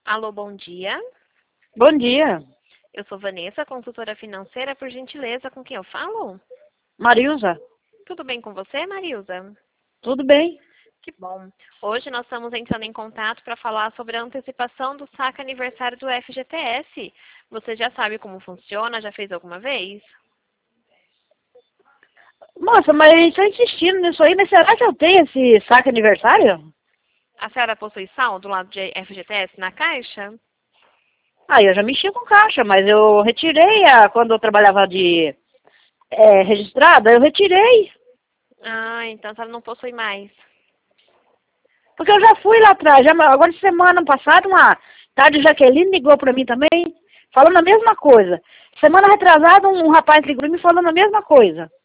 Alô, bom dia. Bom dia, Eu sou Vanessa, consultora financeira, por gentileza, com quem eu falo? Marilza. Tudo bem com você, Marilza? Tudo bem? Que bom. Hoje nós estamos entrando em contato para falar sobre a antecipação do saque aniversário do FGTS. Você já sabe como funciona? Já fez alguma vez? Moça, mas estou insistindo nisso aí, mas será que eu tenho esse saque aniversário? A senhora possui saldo lá de FGTS na caixa? Ah, eu já mexi com caixa, mas eu retirei quando eu trabalhava de registrada, eu retirei. Ah, então a senhora não possui mais. Porque eu já fui lá atrás, agora semana passada, uma tarde, Jaqueline ligou para mim também, falando a mesma coisa. Semana retrasada, um rapaz ligou para mim falando a mesma coisa.